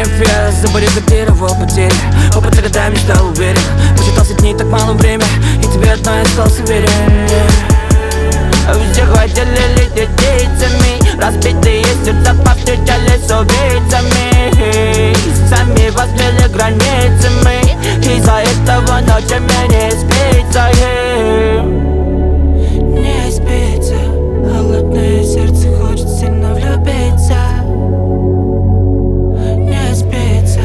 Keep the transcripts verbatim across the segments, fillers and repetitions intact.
Мемфис, забаррикадировал потери. Опыт годами стал уверен. Посчитался дней так мало время, и тебе одно я остался верен. Везде хватили лететь птицами, разбитые сердца повстречались с убийцами. Сами возмели границами, из-за этого ночами не спится. Не спится, холодное сердце хочет сильно влюбиться. Не спится.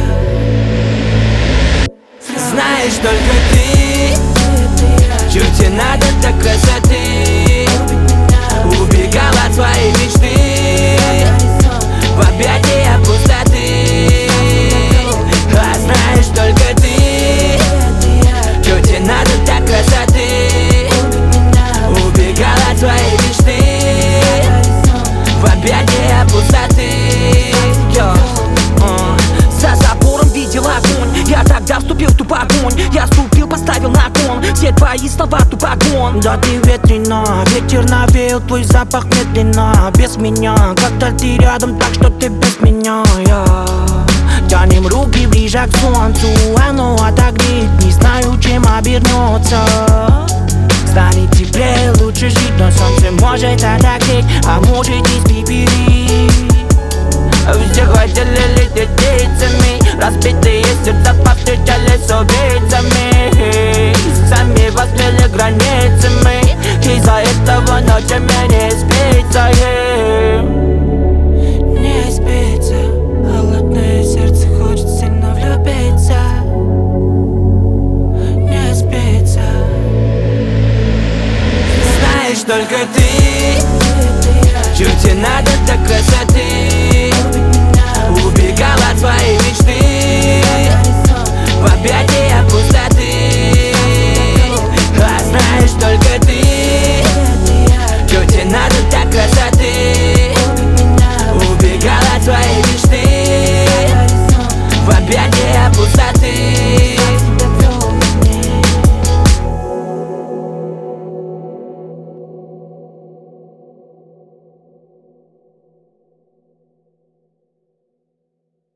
Знаешь, только ты, чуть не надо до красоты. Убегал от своей мечты в объятия пустоты. А знаешь, только ты, чуть не надо до красоты. Убегал от своей мечты в объятия пустоты. За забором видел огонь, я тогда вступил в ту погонь. Я ступил, поставил на кон все твои слова, тупогон. Да ты ветрено, ветер навеял твой запах медленно. Без меня, когда ты рядом, так что ты без меня. Я тянем руки ближе к солнцу, оно отогреет, не знаю, чем обернется. Станет теплее, лучше жить, но солнце может отогреть, а может испепелить. Везде хватили лететь птицами, разбитые сердца повстречались с убийцами. Сами возмели границами, из-за этого ночами не спится. Не спится, холодное сердце хочет сильно влюбиться. Не спится. Знаешь, только ты